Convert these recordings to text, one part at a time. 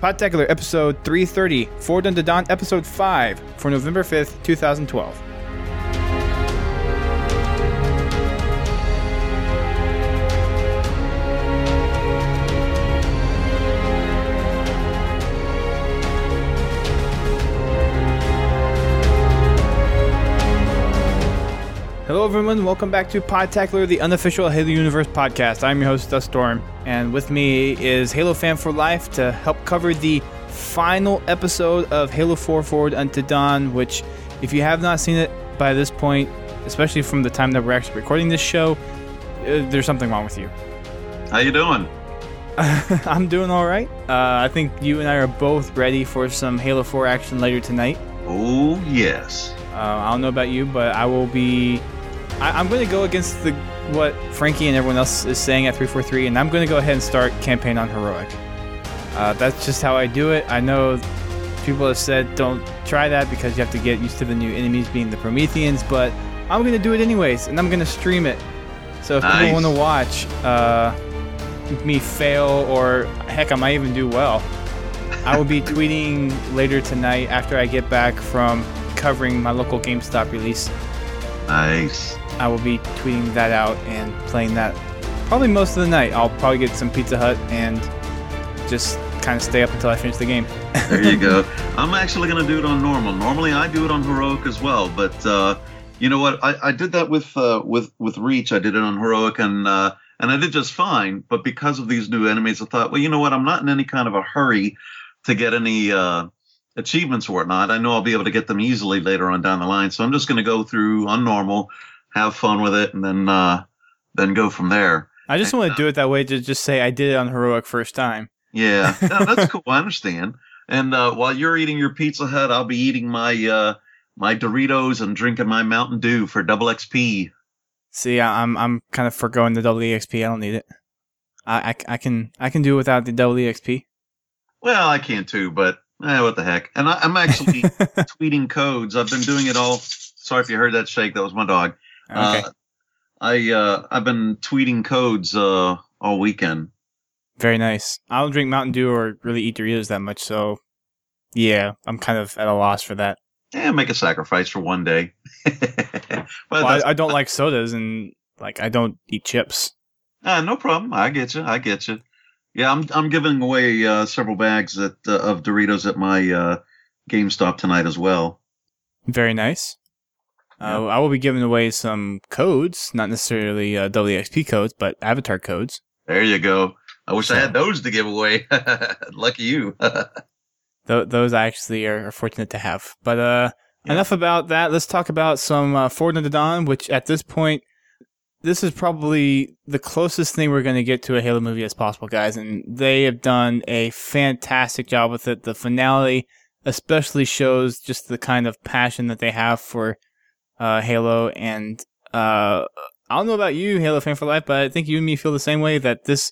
Podtacular episode 330, Forward Unto Dawn episode 5 for November 5th, 2012. Hello everyone, welcome back to Podtacular, the unofficial Halo Universe podcast. I'm your host, Dust Storm, and with me is Halo Fan for Life to help cover the final episode of Halo 4 Forward Unto Dawn, which, if you have not seen it by this point, especially from the time that we're actually recording this show, there's something wrong with you. How you doing? I'm doing all right. I think you and I are both ready for some Halo 4 action later tonight. Oh, yes. I don't know about you, but I will be... I'm going to go against what Frankie and everyone else is saying at 343, and I'm going to go ahead and start campaign on Heroic. That's just how I do it. I know people have said don't try that because you have to get used to the new enemies being the Prometheans, but I'm going to do it anyways, and I'm going to stream it. So if people want to watch me fail, or heck, I might even do well, I will be tweeting later tonight after I get back from covering my local GameStop release. Nice. I will be tweeting that out and playing that probably most of the night. I'll probably get some Pizza Hut and just kind of stay up until I finish the game. There you go. I'm actually going to do it on normal. Normally I do it on Heroic as well, but you know what? I did that with Reach. I did it on Heroic, and I did just fine. But because of these new enemies, I thought, well, you know what? I'm not in any kind of a hurry to get any achievements or whatnot. I know I'll be able to get them easily later on down the line. So I'm just going to go through on normal, have fun with it, and then go from there. I just want to do it that way to just say I did it on Heroic first time. Yeah, no, that's cool. I understand. And while you're eating your Pizza Hut, I'll be eating my my Doritos and drinking my Mountain Dew for double XP. See, I'm kind of forgoing the double EXP. I don't need it. I can do without the double EXP. Well, I can too, but what the heck? And I'm actually tweeting codes. I've been doing it all. Sorry if you heard that shake. That was my dog. Okay. I've been tweeting codes all weekend. Very nice. I don't drink Mountain Dew or really eat Doritos that much, so yeah, I'm kind of at a loss for that. Yeah, make a sacrifice for one day. Well, I don't like sodas, and I don't eat chips. No problem. I get you. Yeah, I'm giving away several bags of Doritos at my GameStop tonight as well. Very nice. I will be giving away some codes, not necessarily WXP codes, but avatar codes. There you go. I wish I had those to give away. Lucky you. Those I actually are fortunate to have. But enough about that. Let's talk about some Forward Unto Dawn, which at this point, this is probably the closest thing we're going to get to a Halo movie as possible, guys. And they have done a fantastic job with it. The finale especially shows just the kind of passion that they have for Halo. And I don't know about you, Halo Fan for Life, but I think you and me feel the same way, that this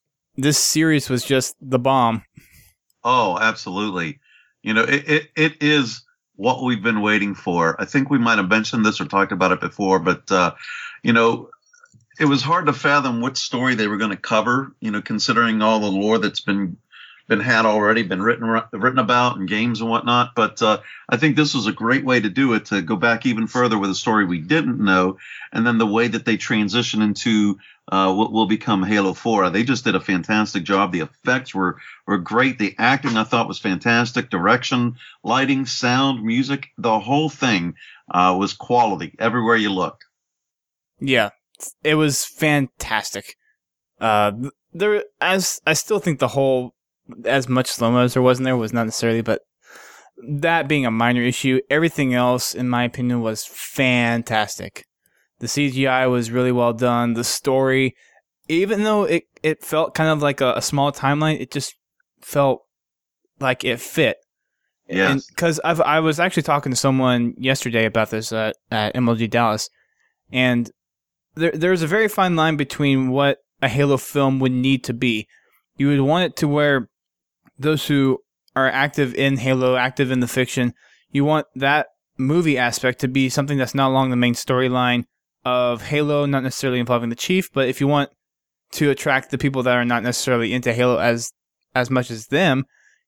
series was just the bomb. Oh, absolutely. You know, it is what we've been waiting for. I think we might have mentioned this or talked about it before, but, you know, it was hard to fathom what story they were going to cover, you know, considering all the lore that's been had already, been written about in games and whatnot. But I think this was a great way to do it, to go back even further with a story we didn't know, and then the way that they transition into what will become Halo 4. They just did a fantastic job. The effects were great. The acting, I thought, was fantastic. Direction, lighting, sound, music, the whole thing was quality everywhere you looked. Yeah, it was fantastic. I still think the whole, as much slow-mo as there was in there, was not necessarily, but that being a minor issue, everything else, in my opinion, was fantastic. The CGI was really well done. The story, even though it felt kind of like a small timeline, it just felt like it fit. Yes. Because I was actually talking to someone yesterday about this at MLG Dallas, and there's a very fine line between what a Halo film would need to be. You would want it to where those who are active in Halo, active in the fiction, you want that movie aspect to be something that's not along the main storyline of Halo, not necessarily involving the Chief, but if you want to attract the people that are not necessarily into Halo as much as them,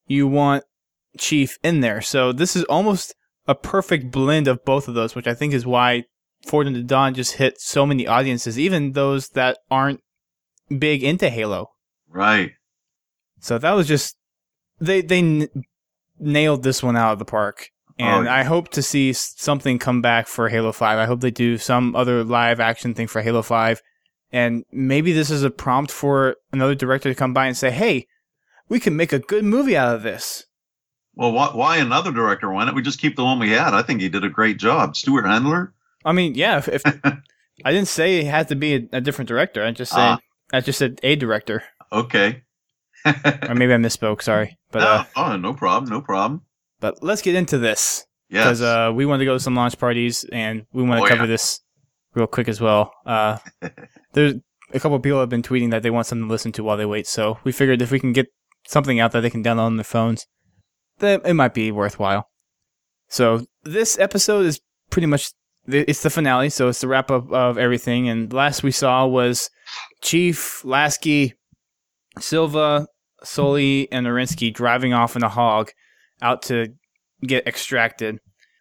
you want Chief in there. So this is almost a perfect blend of both of those, which I think is why Forward Unto Dawn just hit so many audiences, even those that aren't big into Halo. Right. So that was just they nailed this one out of the park. And I hope to see something come back for Halo 5. I hope they do some other live action thing for Halo 5. And maybe this is a prompt for another director to come by and say, hey, we can make a good movie out of this. Well, why another director? Why don't we just keep the one we had? I think he did a great job. Stuart Handler? I mean, yeah, if I didn't say it had to be a different director. I just said a director. Okay. Or maybe I misspoke, sorry. But no problem. But let's get into this. Yes. Because we want to go to some launch parties, and we want to cover this real quick as well. There's a couple of people have been tweeting that they want something to listen to while they wait, so we figured if we can get something out that they can download on their phones, that it might be worthwhile. So this episode is pretty much, it's the finale, so it's the wrap-up of everything, and last we saw was Chief, Lasky, Silva, Sully, and Arinsky driving off in a hog out to get extracted.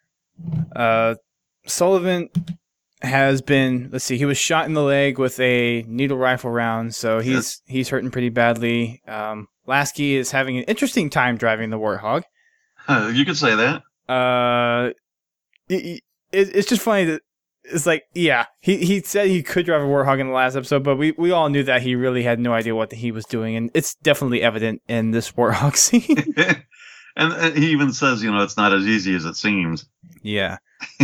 Sullivan has been, he was shot in the leg with a needle rifle round, so he's hurting pretty badly. Lasky is having an interesting time driving the Warthog. You could say that. It's just funny that it's like, yeah, he said he could drive a Warthog in the last episode, but we all knew that he really had no idea what he was doing, and it's definitely evident in this Warthog scene. And he even says, it's not as easy as it seems. Yeah.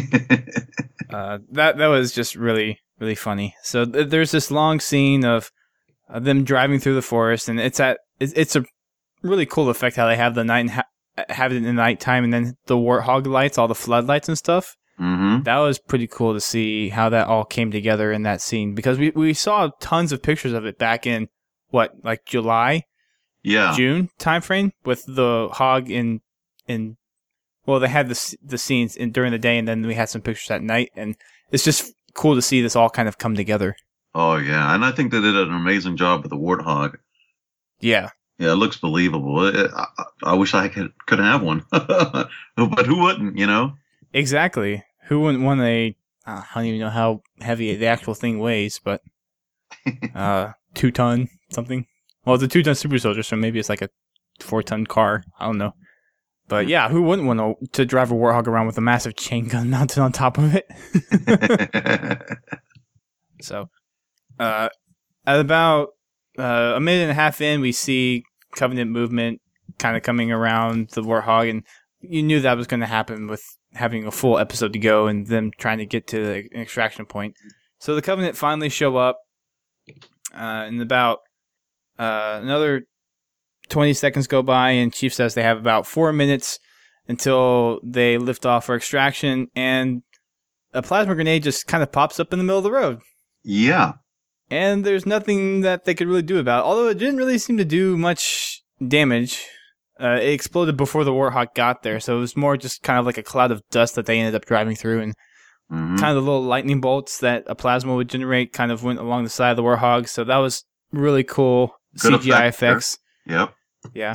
That was just really, really funny. So there's this long scene of them driving through the forest, and it's a really cool effect how they have the night and have it in the nighttime, and then the Warthog lights, all the floodlights and stuff. Mm-hmm. That was pretty cool to see how that all came together in that scene, because we saw tons of pictures of it back in July. Yeah. June timeframe with the hog in well, they had the scenes during the day, and then we had some pictures at night, and it's just cool to see this all kind of come together. Oh yeah, and I think they did an amazing job with the Warthog. Yeah. Yeah, it looks believable. I wish I could have one, but who wouldn't? Exactly. Who wouldn't want I don't even know how heavy the actual thing weighs, but 2-ton something. Well, it's a 2-ton super soldier, so maybe it's like a 4-ton car. I don't know. But yeah, who wouldn't want to drive a Warthog around with a massive chain gun mounted on top of it? So, at about a minute and a half in, we see Covenant movement kind of coming around the Warthog, and you knew that was going to happen with having a full episode to go and them trying to get to an extraction point. So the Covenant finally show up in about another 20 seconds go by, and Chief says they have about 4 minutes until they lift off for extraction, and a plasma grenade just kind of pops up in the middle of the road. Yeah. And there's nothing that they could really do about it, although it didn't really seem to do much damage. It exploded before the Warthog got there, so it was more just kind of like a cloud of dust that they ended up driving through, and kind of the little lightning bolts that a plasma would generate kind of went along the side of the Warthog, so that was really cool. Good CGI effects. Yep. Yeah.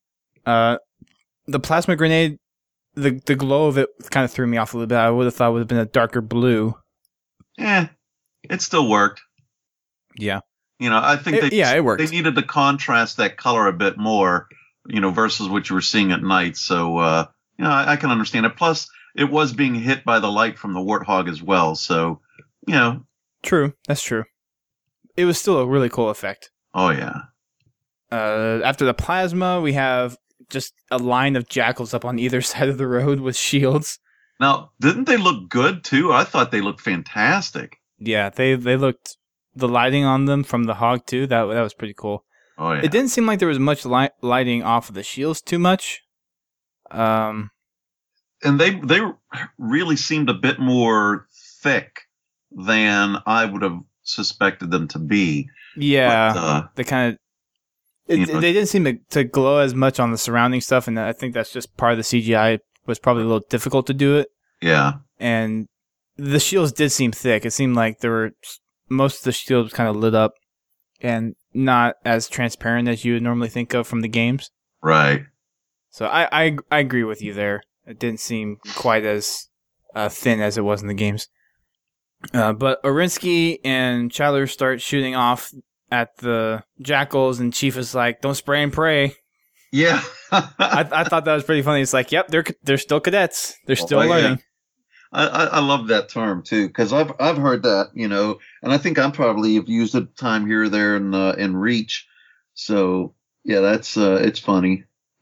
The plasma grenade, the glow of it kind of threw me off a little bit. I would have thought it would have been a darker blue. Yeah, it still worked. Yeah. I think it worked. They needed to contrast that color a bit more, versus what you were seeing at night. So, I can understand it. Plus, it was being hit by the light from the Warthog as well. So, True. That's true. It was still a really cool effect. Oh, yeah. After the plasma, we have just a line of jackals up on either side of the road with shields. Now, didn't they look good, too? I thought they looked fantastic. Yeah, they looked... The lighting on them from the hog, too, that was pretty cool. Oh, yeah. It didn't seem like there was much lighting off of the shields too much. And they really seemed a bit more thick than I would have suspected them to be. Yeah, but, they kind of... They didn't seem to glow as much on the surrounding stuff, and I think that's just part of the CGI. It was probably a little difficult to do it. Yeah. And the shields did seem thick. It seemed like most of the shields kind of lit up and not as transparent as you would normally think of from the games. Right. So I agree with you there. It didn't seem quite as thin as it was in the games. But Orinsky and Chyler start shooting off at the jackals, and Chief is like, "Don't spray and pray." Yeah. I thought that was pretty funny. It's like, yep, they're still cadets. They're still learning. Yeah. I love that term too, because I've heard that, and I think I probably have used it time here or there in Reach. So yeah, that's it's funny.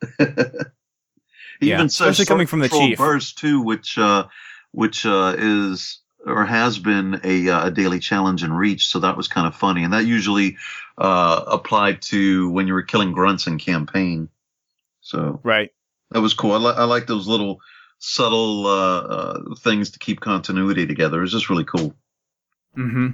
He even says especially coming from the Chief burst too, which is or has been a daily challenge in Reach. So that was kind of funny, and that usually applied to when you were killing grunts in campaign. So right, that was cool. I like those little subtle things to keep continuity together. It's just really cool. Mm-hmm.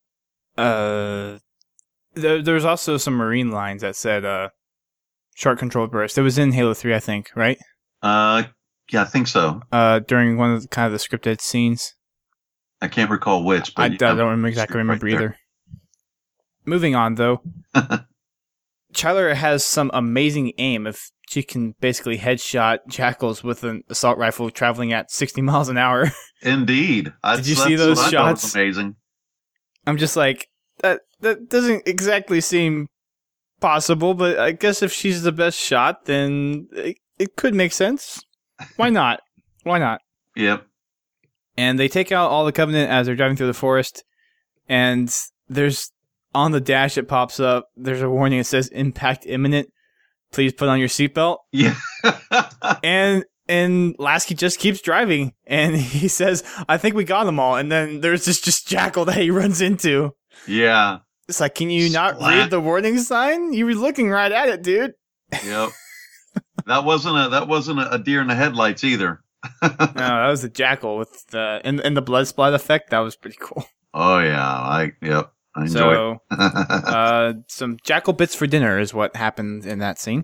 There's also some Marine lines that said short control burst. It was in Halo 3, I think, right? Yeah, I think so. During one of the scripted scenes. I can't recall which, but I don't exactly remember either. Moving on, though. Chyler has some amazing aim if she can basically headshot jackals with an assault rifle traveling at 60 miles an hour. Indeed. Did you see those shots? That was amazing. I'm just like, that doesn't exactly seem possible, but I guess if she's the best shot, then it could make sense. Why not? Why not? Yep. And they take out all the Covenant as they're driving through the forest, and there's, on the dash it pops up, there's a warning that says, impact imminent. Please put on your seatbelt. Yeah. and Lasky just keeps driving, and he says, I think we got them all. And then there's this just jackal that he runs into. Yeah. It's like, can you not read the warning sign? You were looking right at it, dude. Yep. That wasn't a deer in the headlights either. No, that was a jackal with the and the blood splat effect. That was pretty cool. Oh yeah, I enjoyed it. Some jackal bits for dinner is what happened in that scene.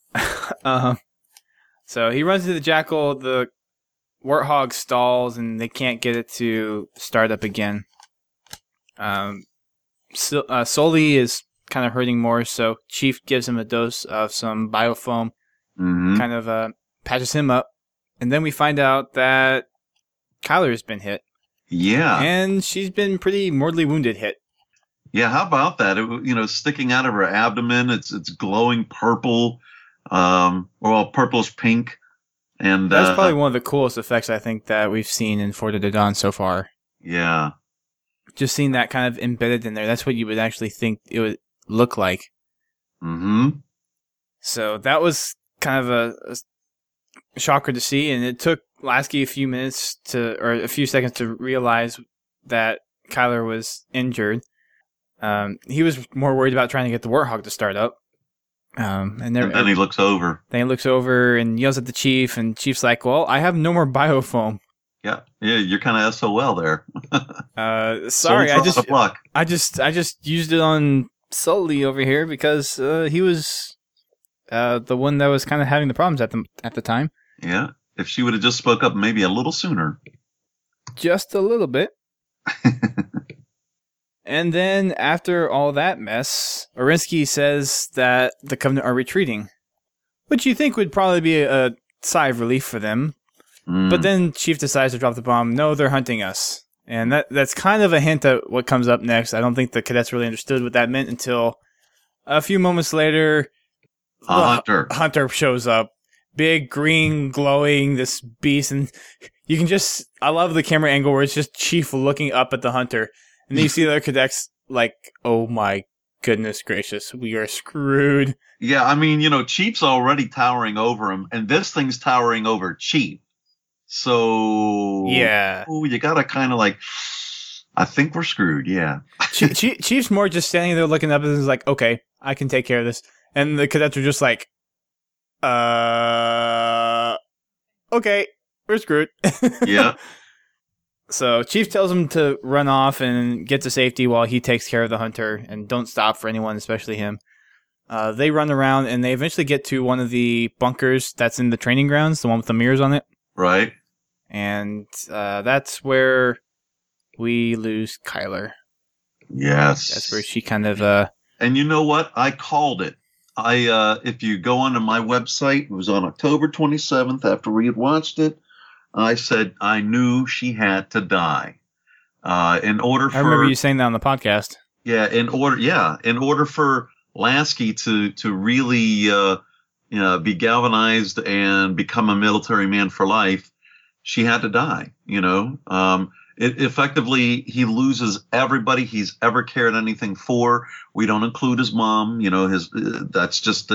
So he runs into the jackal. The warthog stalls, and they can't get it to start up again. Sully is kind of hurting more, so Chief gives him a dose of some biofoam, kind of patches him up. And then we find out that Chyler's been hit. Yeah. And she's been pretty mortally wounded hit. Yeah, how about that? It, sticking out of her abdomen, it's glowing purple, purplish pink. And that's probably one of the coolest effects I think that we've seen in Forza de Dawn so far. Yeah. Just seeing that kind of embedded in there, that's what you would actually think it would look like. Mm-hmm. So that was kind of a shocker to see, and it took Lasky a few seconds to realize that Chyler was injured. He was more worried about trying to get the Warthog to start up. And then he looks over. Then he looks over and yells at the Chief, and Chief's like, well, I have no more biofoam. Yeah, you're kind of SOL there. Sorry, I just used it on Sully over here because he was the one that was kind of having the problems at the time. Yeah, if she would have just spoke up maybe a little sooner. Just a little bit. And then after all that mess, Orinsky says that the Covenant are retreating, which you think would probably be a sigh of relief for them. But then Chief decides to drop the bomb. No, they're hunting us. And that's kind of a hint at what comes up next. I don't think the cadets really understood what that meant until a few moments later. Hunter shows up. Big, green, glowing, this beast. And you can I love the camera angle where it's just Chief looking up at the Hunter. And then you see the other cadets like, oh my goodness gracious, we are screwed. Yeah, I mean, Chief's already towering over him, and this thing's towering over Chief. So, yeah, you gotta kind of I think we're screwed, yeah. Chief's more just standing there looking up and is like, okay, I can take care of this. And the cadets are just like, okay, we're screwed. Yeah. So Chief tells him to run off and get to safety while he takes care of the Hunter, and don't stop for anyone, especially him. They run around, and they eventually get to one of the bunkers that's in the training grounds, the one with the mirrors on it. Right. And that's where we lose Chyler. Yes. That's where she kind of... And you know what? I called it. if you go onto my website, it was on October 27th after we had watched it. I said I knew she had to die. In order for, I remember you saying that on the podcast. Yeah, in order for Lasky to really be galvanized and become a military man for life, she had to die. Effectively, he loses everybody he's ever cared anything for. We don't include his mom. That's just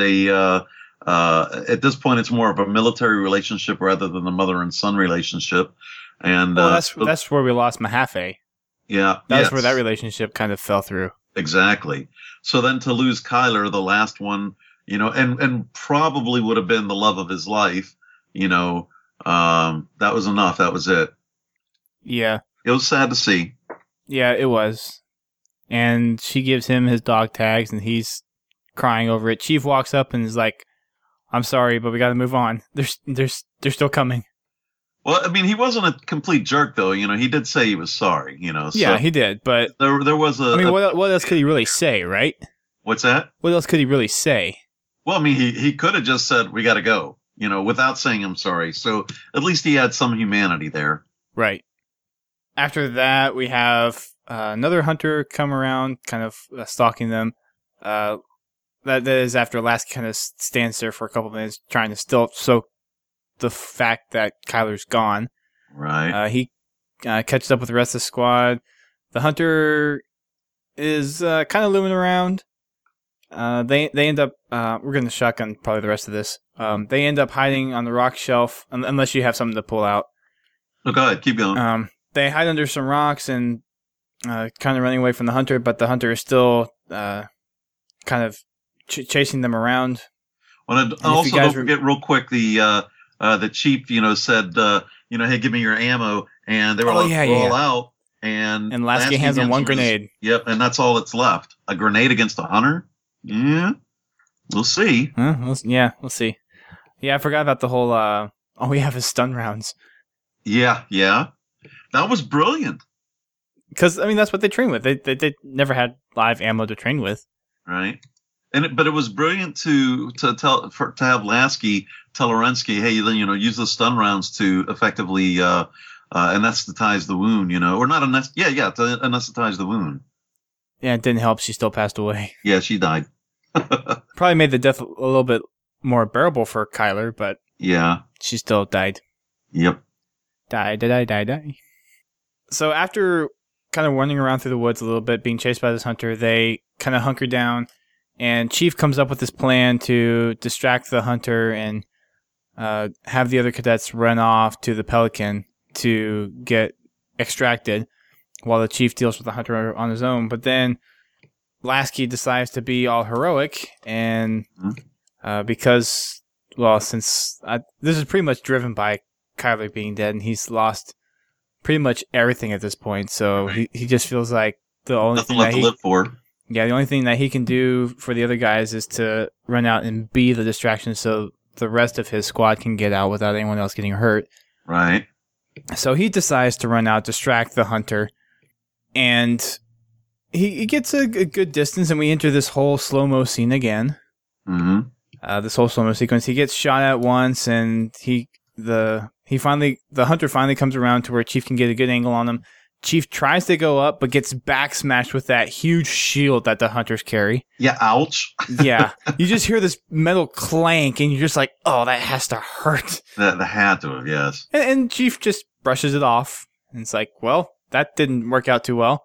at this point, it's more of a military relationship rather than a mother and son relationship. And that's where we lost Mahaffey. Yeah, that's where that relationship kind of fell through. Exactly. So then to lose Kyler, the last one, and probably would have been the love of his life, that was enough. That was it. Yeah. It was sad to see. Yeah, it was. And she gives him his dog tags, and he's crying over it. Chief walks up and is like, "I'm sorry, but we got to move on. They're still coming." Well, I mean, he wasn't a complete jerk, though. He did say he was sorry. So yeah, he did, but there was a. I mean, what else could he really say, right? What's that? What else could he really say? Well, I mean, he could have just said, "We got to go," without saying "I'm sorry." So at least he had some humanity there. Right. After that, we have another hunter come around, kind of stalking them. That is after Lasky kind of stands there for a couple minutes, trying to still soak the fact that Kyler's gone. Right. He catches up with the rest of the squad. The hunter is kind of looming around. They end up we're going to shotgun probably the rest of this. They end up hiding on the rock shelf, unless you have something to pull out. Oh, go ahead, keep going. They hide under some rocks and kind of running away from the hunter, but the hunter is still kind of chasing them around. Well, also don't forget real quick the chief, said, "Hey, give me your ammo," and they were roll out, and Lasky hands him one grenade. Yep, and that's all that's left. A grenade against a hunter? Yeah, we'll see. We'll see. Yeah, I forgot about the whole. All we have is stun rounds. Yeah, that was brilliant. Because I mean, that's what they train with. They never had live ammo to train with. Right. But it was brilliant to have Lasky tell Orensky, "Hey, use the stun rounds to effectively anesthetize the wound, or not to anesthetize the wound." Yeah, it didn't help. She still passed away. Yeah, she died. Probably made the death a little bit more bearable for Kyler, but yeah, she still died. Yep. Die. So after kind of running around through the woods a little bit, being chased by this hunter, they kind of hunker down. And Chief comes up with this plan to distract the hunter and have the other cadets run off to the Pelican to get extracted while the Chief deals with the hunter on his own. But then Lasky decides to be all heroic, and because, since this is pretty much driven by Kyler being dead, and he's lost pretty much everything at this point, so he just feels like the only thing that he live for. Yeah, the only thing that he can do for the other guys is to run out and be the distraction so the rest of his squad can get out without anyone else getting hurt. Right. So he decides to run out, distract the hunter, and he gets a good distance, and we enter this whole slow-mo scene again. Mm-hmm. This whole slow-mo sequence. He gets shot at once, and the hunter finally comes around to where Chief can get a good angle on him. Chief tries to go up, but gets back smashed with that huge shield that the hunters carry. Yeah, ouch. Yeah. You just hear this metal clank, and you're just like, oh, that has to hurt. That had to have, yes. And Chief just brushes it off. And it's like, well, that didn't work out too well.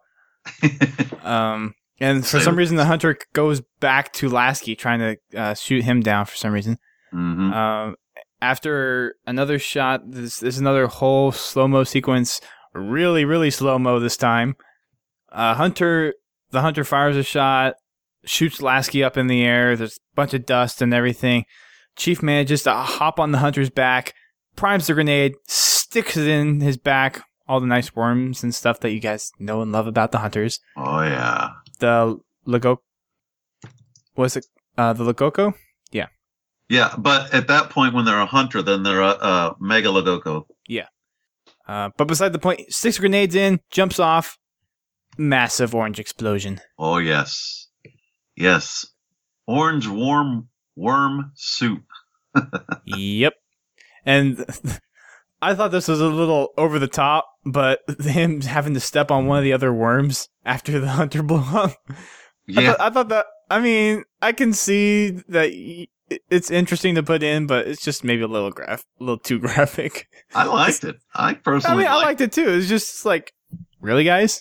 And for some reason, the hunter goes back to Lasky, trying to shoot him down for some reason. Mm-hmm. After another shot, there's another whole slow-mo sequence. Really, really slow-mo this time. The hunter fires a shot, shoots Lasky up in the air. There's a bunch of dust and everything. Chief manages to hop on the hunter's back, primes the grenade, sticks it in his back. All the nice worms and stuff that you guys know and love about the hunters. Oh, yeah. The Lagoko? The Lagoko? Yeah. Yeah, but at that point, when they're a hunter, then they're a Mega Lagoko. Yeah. But beside the point, sticks grenades in, jumps off, massive orange explosion. Oh, yes. Yes. Orange warm worm soup. Yep. And I thought this was a little over the top, but him having to step on one of the other worms after the hunter blew up. Yeah. I thought that, I mean, I can see that it's interesting to put in, but it's just maybe a little too graphic. I liked it. I personally I liked it too. It's just like, really, guys?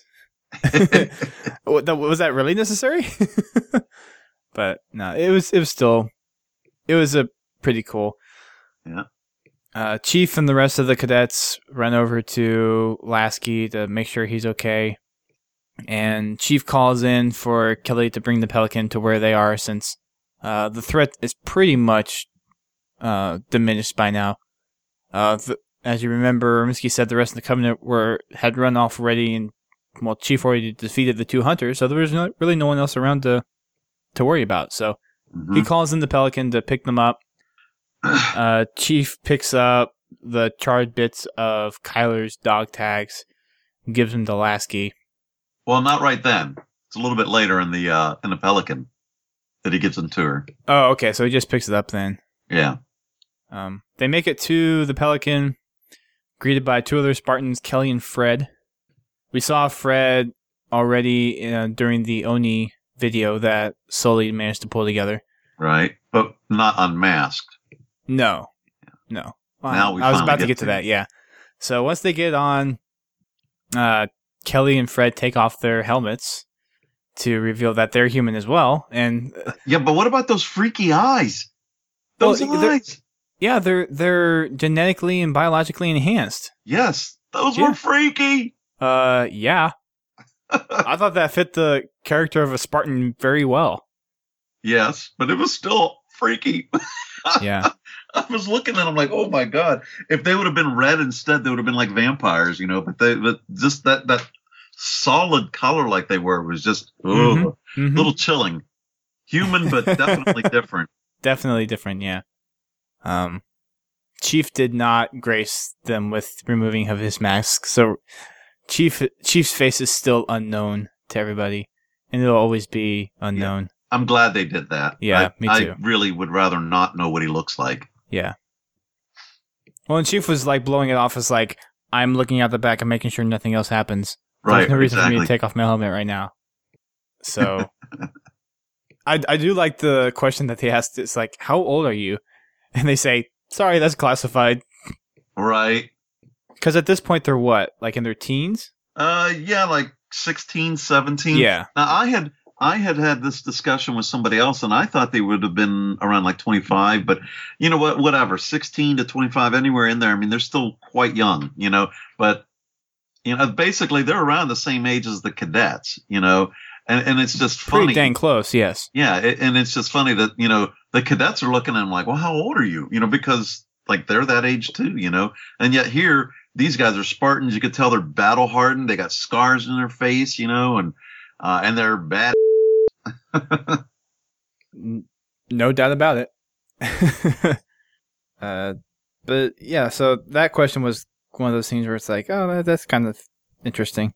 Was that really necessary? But no, it was a pretty cool. Yeah. Chief and the rest of the cadets run over to Lasky to make sure he's okay. And Chief calls in for Kelly to bring the Pelican to where they are, since the threat is pretty much diminished by now. As you remember, Minsky said the rest of the Covenant had run off already, and Chief already defeated the two hunters, so there was really no one else around to worry about. So he calls in the Pelican to pick them up. Chief picks up the charred bits of Kyler's dog tags, gives them to Lasky. Well, not right then. It's a little bit later in the Pelican that he gives them to her. Oh, okay. So he just picks it up then. Yeah. They make it to the Pelican, greeted by two other Spartans, Kelly and Fred. We saw Fred already during the Oni video that Sully managed to pull together. Right, but not unmasked. No. Well, Now I was about to get to that, yeah. So once they get on, Kelly and Fred take off their helmets to reveal that they're human as well. And yeah, but what about those freaky eyes? Those eyes. Yeah, they're genetically and biologically enhanced. Yes, those were freaky. Yeah. I thought that fit the character of a Spartan very well. Yes, but it was still freaky. Yeah. I was looking at them like, oh my god! If they would have been red instead, they would have been like vampires, But just that solid color like they were was just a little chilling. Human, but definitely different. Definitely different, yeah. Chief did not grace them with removing of his mask, so Chief's face is still unknown to everybody, and it'll always be unknown. Yeah. I'm glad they did that. Yeah, me too. I really would rather not know what he looks like. Yeah. Well, and Chief was like blowing it off as like, I'm looking out the back and making sure nothing else happens. Right. There's no reason for me to take off my helmet right now. So, I do like the question that they asked. It's like, how old are you? And they say, sorry, that's classified. Right. Because at this point, they're what? Like in their teens? Yeah, like 16, 17. Yeah. Now, I had this discussion with somebody else, and I thought they would have been around like 25, but you know what, whatever, 16 to 25, anywhere in there. I mean, they're still quite young, but, basically they're around the same age as the cadets, and it's just funny. Pretty dang close, yes. Yeah, and it's just funny that, the cadets are looking at them like, well, how old are you? Because like they're that age too, and yet here, these guys are Spartans. You could tell they're battle hardened. They got scars in their face, and they're bad. No doubt about it. But yeah, so that question was one of those things where it's like, oh, that's kind of interesting.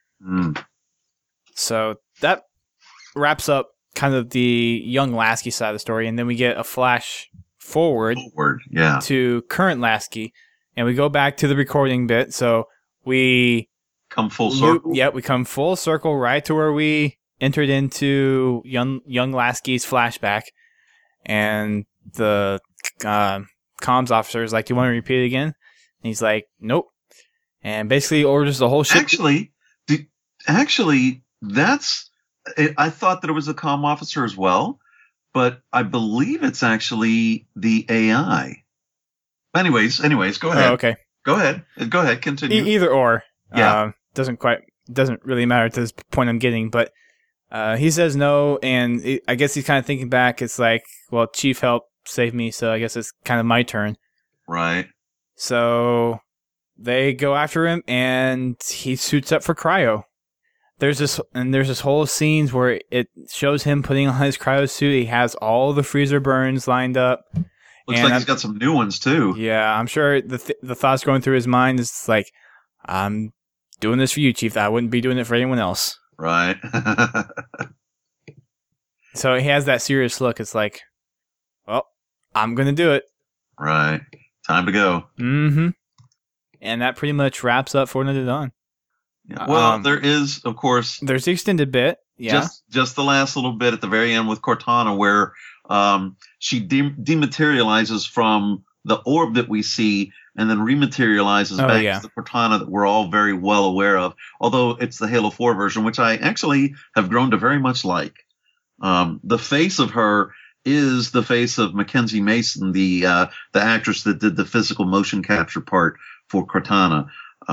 So that wraps up kind of the young Lasky side of the story, and then we get a flash forward yeah, to current Lasky, and we go back to the recording bit. So we come full circle. Yeah, we come full circle right to where we entered into young Lasky's flashback, and the comms officer is like, do you want to repeat it again? And he's like, nope. And basically orders the whole ship. Actually, that's... I thought that it was a comm officer as well, but I believe it's actually the AI. Anyways, go ahead. Oh, okay. Go ahead, continue. Either or. Yeah. Doesn't really matter to this point I'm getting, but he says no, and I guess he's kind of thinking back. It's like, well, Chief helped save me, so I guess it's kind of my turn. Right. So they go after him, and he suits up for cryo. There's this whole scenes where it shows him putting on his cryo suit. He has all the freezer burns lined up. Looks like he's got some new ones too. Yeah, I'm sure the thoughts going through his mind is like, I'm doing this for you, Chief. I wouldn't be doing it for anyone else. Right. So he has that serious look. It's like, well, I'm going to do it. Right. Time to go. Mm-hmm. And that pretty much wraps up Fortnite to Dawn. Yeah. Well, there is, of course... There's the extended bit. Yeah. Just the last little bit at the very end with Cortana where she dematerializes from the orb that we see and then rematerializes back to the Cortana that we're all very well aware of, although it's the Halo 4 version, which I actually have grown to very much like. The face of her is the face of Mackenzie Mason, the actress that did the physical motion capture part for Cortana.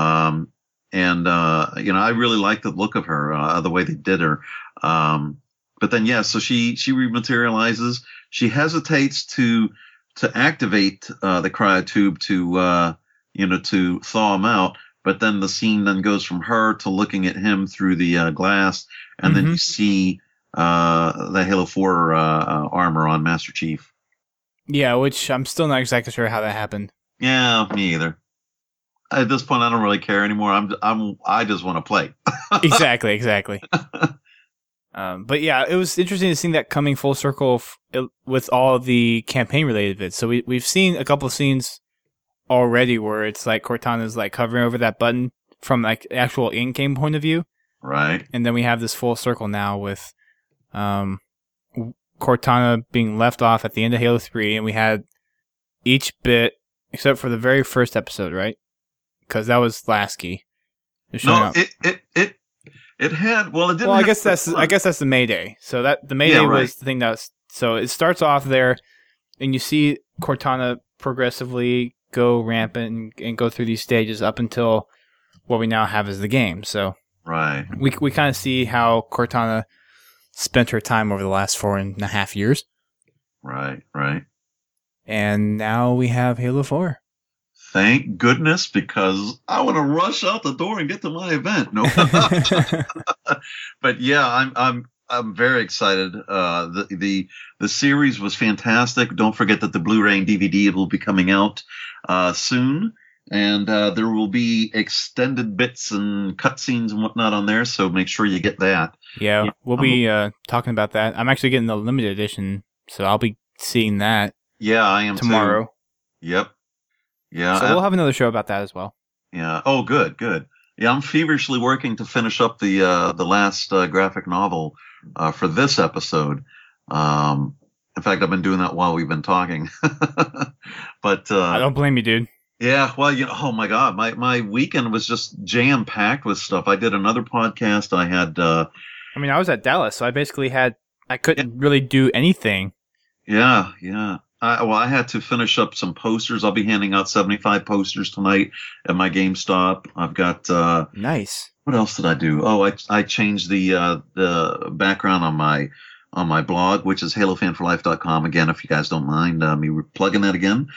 I really like the look of her, the way they did her. But then, so she rematerializes. She hesitates to activate the cryotube to thaw him out. But then the scene then goes from her to looking at him through the glass, and then you see the Halo 4 armor on Master Chief. Yeah, which I'm still not exactly sure how that happened. Yeah, me either. At this point, I don't really care anymore. I just want to play. Exactly. But yeah, it was interesting to see that coming full circle with all the campaign related bits. So we've seen a couple of scenes already where it's like Cortana's like hovering over that button from like actual in-game point of view. Right. And then we have this full circle now with Cortana being left off at the end of Halo 3, and we had each bit except for the very first episode, right? Because that was Lasky. No, it had. Well, it didn't. Well, I guess that's the Mayday. So that the Mayday was the thing so it starts off there, and you see Cortana progressively go rampant and go through these stages up until what we now have as the game. So right, we kind of see how Cortana spent her time over the last 4.5 years. Right. And now we have Halo 4. Thank goodness, because I want to rush out the door and get to my event. No, but yeah, I'm very excited. The series was fantastic. Don't forget that the Blu-ray and DVD will be coming out soon, and there will be extended bits and cutscenes and whatnot on there. So make sure you get that. Yeah, we'll be talking about that. I'm actually getting the limited edition, so I'll be seeing that. Yeah, I am tomorrow. Too. Yep. Yeah. So we'll have another show about that as well. Yeah. Oh, good. Yeah, I'm feverishly working to finish up the last graphic novel for this episode. In fact, I've been doing that while we've been talking. But I don't blame you, dude. Yeah. Well, oh my God, my weekend was just jam packed with stuff. I did another podcast. I had. I was at Dallas, so I couldn't really do anything. Yeah. I had to finish up some posters. I'll be handing out 75 posters tonight at my GameStop. I've got nice. What else did I do? Oh, I changed the background on my blog, which is HaloFanForLife.com. Again, if you guys don't mind me plugging that again.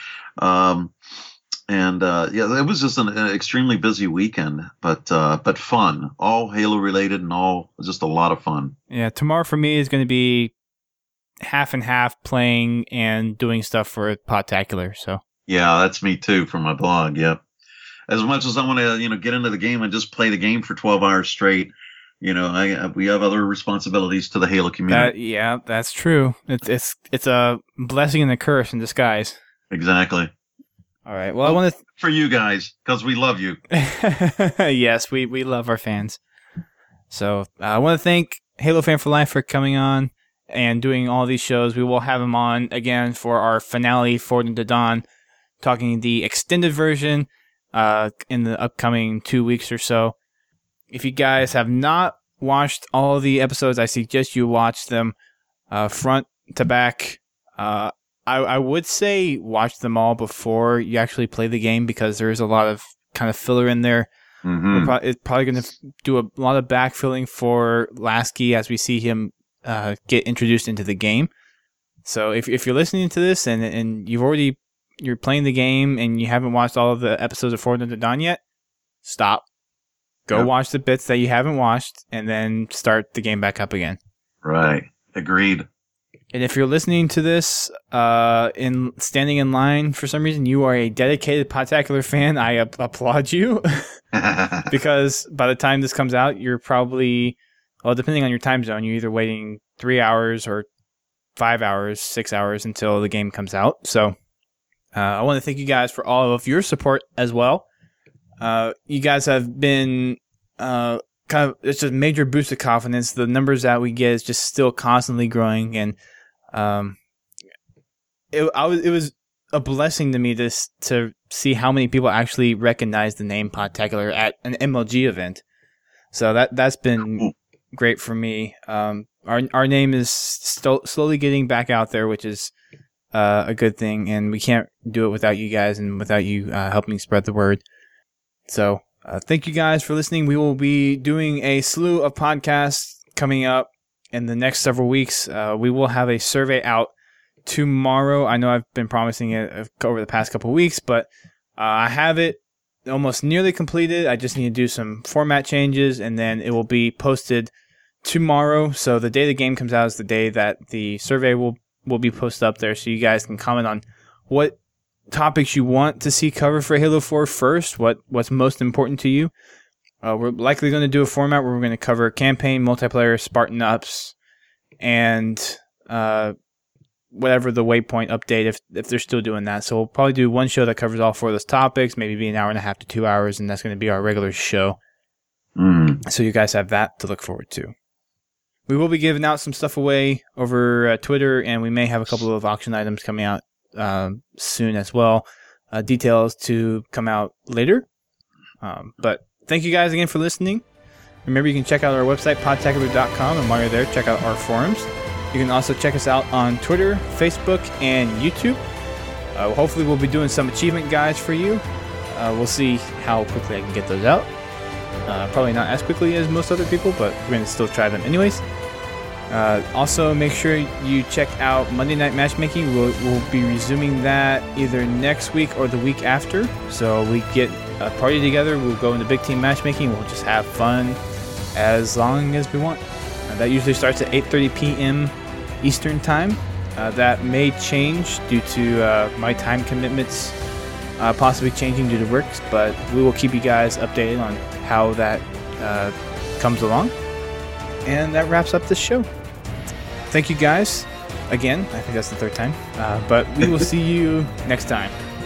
It was just an extremely busy weekend, but fun. All Halo related and all just a lot of fun. Yeah, tomorrow for me is going to be half and half playing and doing stuff for Podtacular. So yeah, that's me too for my blog. Yep. As much as I want to, get into the game and just play the game for 12 hours straight, we have other responsibilities to the Halo community. Yeah, that's true. It's a blessing and a curse in disguise. Exactly. All right. Well, I want to for you guys because we love you. Yes, we love our fans. So I want to thank Halo Fan for Life for coming on and doing all these shows. We will have him on again for our finale, Fortnite to Dawn, talking the extended version in the upcoming 2 weeks or so. If you guys have not watched all of the episodes, I suggest you watch them front to back. I would say watch them all before you actually play the game because there's a lot of kind of filler in there. Mm-hmm. It's probably going to do a lot of backfilling for Lasky as we see him get introduced into the game. So if you're listening to this and you're playing the game and you haven't watched all of the episodes of Fortnite to Dawn yet, stop. Go watch the bits that you haven't watched and then start the game back up again. Right. Agreed. And if you're listening to this in standing in line for some reason, you are a dedicated Podtacular fan. I applaud you because by the time this comes out, you're probably, well, depending on your time zone, you're either waiting 3 hours or 5 hours, 6 hours until the game comes out. So I want to thank you guys for all of your support as well. You guys have been it's a major boost of confidence. The numbers that we get is just still constantly growing, and it was a blessing to me to see how many people actually recognize the name Podtacular at an MLG event. So that's been great for me. Our name is slowly getting back out there, which is a good thing, and we can't do it without you guys and without you helping spread the word. So thank you guys for listening. We will be doing a slew of podcasts coming up in the next several weeks. We will have a survey out tomorrow. I know I've been promising it over the past couple of weeks, but I have it almost nearly completed. I just need to do some format changes, and then it will be posted tomorrow. So the day the game comes out is the day that the survey will be posted up there, so you guys can comment on what topics you want to see covered for Halo 4 first, what's most important to you. We're likely going to do a format where we're going to cover campaign, multiplayer, Spartan Ups, and whatever the Waypoint update, if they're still doing that. So we'll probably do one show that covers all 4 of those topics, maybe be an hour and a half to 2 hours, and that's going to be our regular show. So you guys have that to look forward to. We will be giving out some stuff away over Twitter, and we may have a couple of auction items coming out soon as well. Details to come out later. But thank you guys again for listening. Remember, you can check out our website, podtacular.com, and while you're there, check out our forums. You can also check us out on Twitter, Facebook, and YouTube. Hopefully, we'll be doing some achievement guides for you. We'll see how quickly I can get those out. Probably not as quickly as most other people, but we're going to still try them anyways. Also, make sure you check out Monday Night Matchmaking. We'll be resuming that either next week or the week after. So we get a party together. We'll go into big team matchmaking. We'll just have fun as long as we want. That usually starts at 8:30 p.m. Eastern Time. That may change due to my time commitments possibly changing due to work, but we will keep you guys updated on how that comes along. And that wraps up this show. Thank you guys again. I think that's the third time. But we will see you next time.